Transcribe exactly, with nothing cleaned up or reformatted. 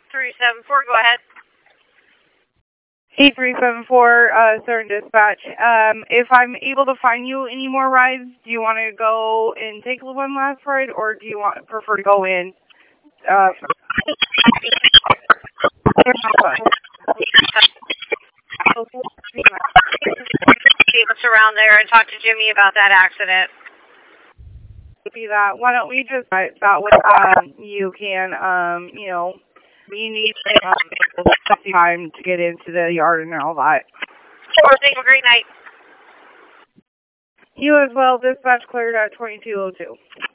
three seven four, go ahead. eight three seven four, uh, Southern Dispatch. Um, if I'm able to find you any more rides, do you want to go and take one last ride, or do you want prefer to go in? Uh, Us around there and talk to Jimmy about that accident. Be that. Why don't we just uh, that way um, you can, um, you know, you need um, time to get into the yard and all that. Sure, thank you. Have a great night. You as well. Dispatch cleared at twenty-two oh two.